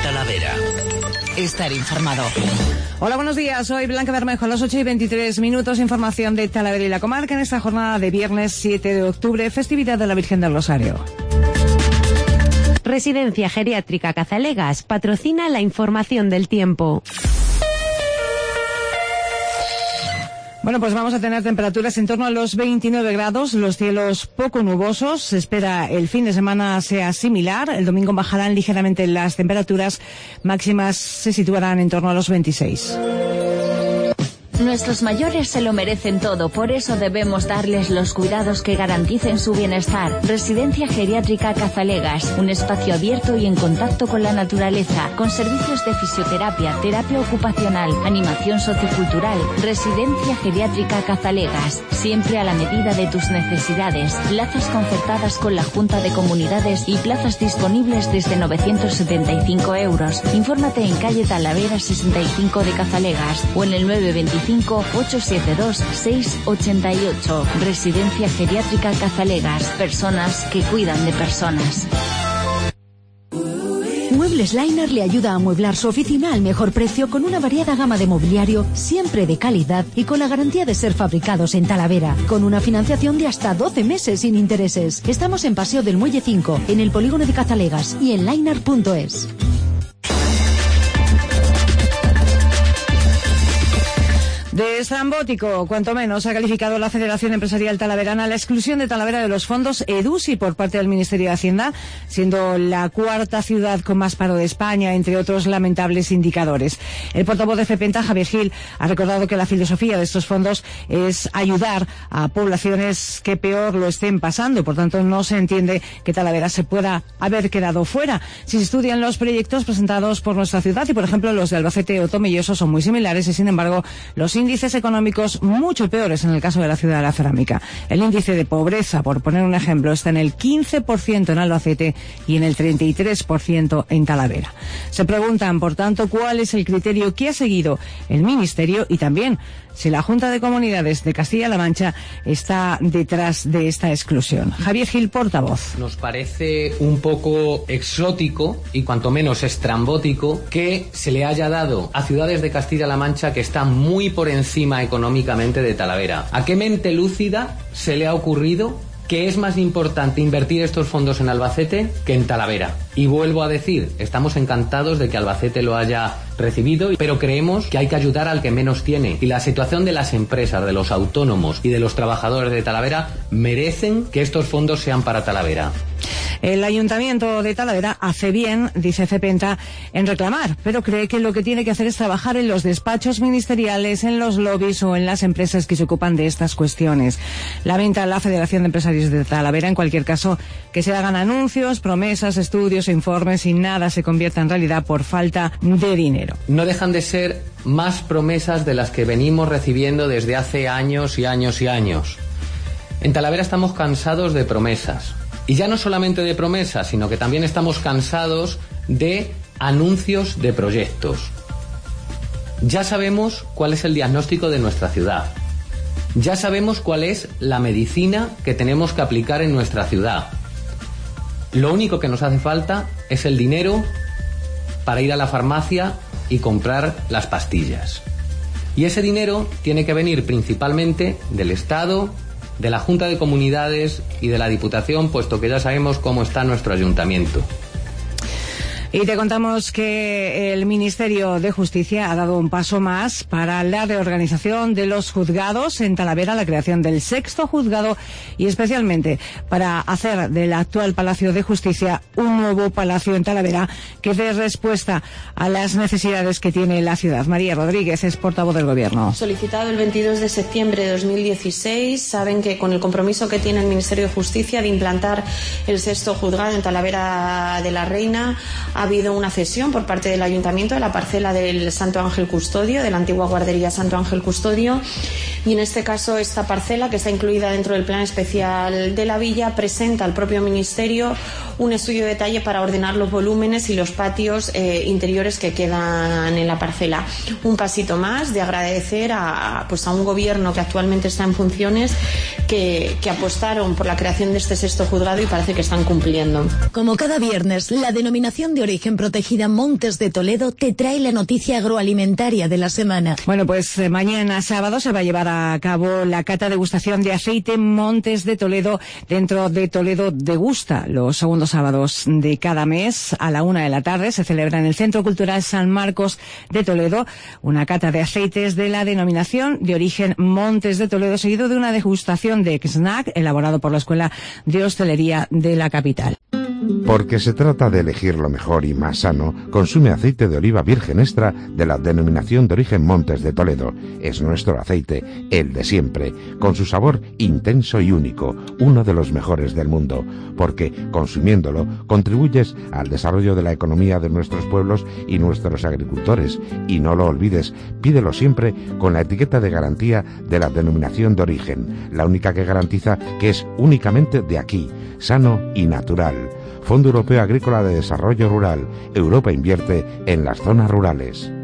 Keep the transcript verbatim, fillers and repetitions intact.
Talavera. Estar informado. Hola, buenos días. Soy Blanca Bermejo. A las ocho y veintitrés minutos, información de Talavera y la comarca en esta jornada de viernes siete de octubre, festividad de la Virgen del Rosario. Residencia Geriátrica Cazalegas patrocina la información del tiempo. Bueno, pues vamos a tener temperaturas en torno a los veintinueve grados, los cielos poco nubosos. Se espera el fin de semana sea similar. El domingo bajarán ligeramente las temperaturas, máximas se situarán en torno a los veintiséis. Nuestros mayores se lo merecen todo, por eso debemos darles los cuidados que garanticen su bienestar. Residencia Geriátrica Cazalegas, un espacio abierto y en contacto con la naturaleza, con servicios de fisioterapia, terapia ocupacional, animación sociocultural. Residencia Geriátrica Cazalegas, siempre a la medida de tus necesidades. Plazas concertadas con la Junta de Comunidades y plazas disponibles desde novecientos setenta y cinco euros. Infórmate en calle Talavera sesenta y cinco de Cazalegas o en el nueve veinticinco ocho siete dos seis ocho ocho. Residencia Geriátrica Cazalegas. Personas que cuidan de personas. Muebles Liner le ayuda a amueblar su oficina al mejor precio con una variada gama de mobiliario, siempre de calidad y con la garantía de ser fabricados en Talavera, con una financiación de hasta doce meses sin intereses. Estamos en Paseo del Muelle cinco, en el Polígono de Cazalegas y en liner punto es. De estrambótico, cuanto menos, ha calificado la Federación Empresarial Talaverana la exclusión de Talavera de los fondos EDUSI por parte del Ministerio de Hacienda, siendo la cuarta ciudad con más paro de España, entre otros lamentables indicadores. El portavoz de FEPENTA, Javier Gil, ha recordado que la filosofía de estos fondos es ayudar a poblaciones que peor lo estén pasando. Por tanto, no se entiende que Talavera se pueda haber quedado fuera. Si se estudian los proyectos presentados por nuestra ciudad y, por ejemplo, los de Albacete o Tomelloso son muy similares y, sin embargo, los índices económicos mucho peores en el caso de la ciudad de la cerámica. El índice de pobreza, por poner un ejemplo, está en el quince por ciento en Albacete y en el treinta y tres por ciento en Talavera. Se preguntan, por tanto, cuál es el criterio que ha seguido el Ministerio y también si la Junta de Comunidades de Castilla-La Mancha está detrás de esta exclusión. Javier Gil, portavoz. Nos parece un poco exótico y cuanto menos estrambótico que se le haya dado a ciudades de Castilla-La Mancha que están muy por encima económicamente de Talavera. ¿A qué mente lúcida se le ha ocurrido que es más importante invertir estos fondos en Albacete que en Talavera? Y vuelvo a decir, estamos encantados de que Albacete lo haya recibido, pero creemos que hay que ayudar al que menos tiene. Y la situación de las empresas, de los autónomos y de los trabajadores de Talavera merecen que estos fondos sean para Talavera. El Ayuntamiento de Talavera hace bien, dice FEPENTA, en reclamar, pero cree que lo que tiene que hacer es trabajar en los despachos ministeriales, en los lobbies o en las empresas que se ocupan de estas cuestiones. Lamenta la Federación de Empresarios de Talavera, en cualquier caso, que se hagan anuncios, promesas, estudios e informes y nada se convierta en realidad por falta de dinero. No dejan de ser más promesas de las que venimos recibiendo desde hace años y años y años. En Talavera estamos cansados de promesas. Y ya no solamente de promesas, sino que también estamos cansados de anuncios de proyectos. Ya sabemos cuál es el diagnóstico de nuestra ciudad. Ya sabemos cuál es la medicina que tenemos que aplicar en nuestra ciudad. Lo único que nos hace falta es el dinero para ir a la farmacia y comprar las pastillas. Y ese dinero tiene que venir principalmente del Estado, de la Junta de Comunidades y de la Diputación, puesto que ya sabemos cómo está nuestro ayuntamiento. Y te contamos que el Ministerio de Justicia ha dado un paso más para la reorganización de los juzgados en Talavera, la creación del sexto juzgado y especialmente para hacer del actual Palacio de Justicia un nuevo palacio en Talavera que dé respuesta a las necesidades que tiene la ciudad. María Rodríguez es portavoz del Gobierno. Solicitado el veintidós de septiembre de dos mil dieciséis, saben que con el compromiso que tiene el Ministerio de Justicia de implantar el sexto juzgado en Talavera de la Reina, ha habido una cesión por parte del Ayuntamiento de la parcela del Santo Ángel Custodio, de la antigua guardería Santo Ángel Custodio, y en este caso esta parcela, que está incluida dentro del plan especial de la villa, presenta al propio Ministerio un estudio de detalle para ordenar los volúmenes y los patios eh, interiores que quedan en la parcela. Un pasito más de agradecer a, pues a un gobierno que actualmente está en funciones, que, que apostaron por la creación de este sexto juzgado y parece que están cumpliendo. Como cada viernes, la denominación de origen protegida Montes de Toledo te trae la noticia agroalimentaria de la semana. Bueno, pues eh, mañana sábado se va a llevar a cabo la cata degustación de aceite Montes de Toledo dentro de Toledo Degusta. Los segundos sábados de cada mes a la una de la tarde se celebra en el Centro Cultural San Marcos de Toledo una cata de aceites de la denominación de origen Montes de Toledo, seguido de una degustación de snack elaborado por la Escuela de Hostelería de la capital. Porque se trata de elegir lo mejor y más sano, consume aceite de oliva virgen extra de la denominación de origen Montes de Toledo. Es nuestro aceite, el de siempre, con su sabor intenso y único, uno de los mejores del mundo, porque consumiéndolo contribuyes al desarrollo de la economía de nuestros pueblos y nuestros agricultores. Y no lo olvides, pídelo siempre con la etiqueta de garantía de la denominación de origen, la única que garantiza que es únicamente de aquí, sano y natural. Fondo Europeo Agrícola de Desarrollo Rural. Europa invierte en las zonas rurales.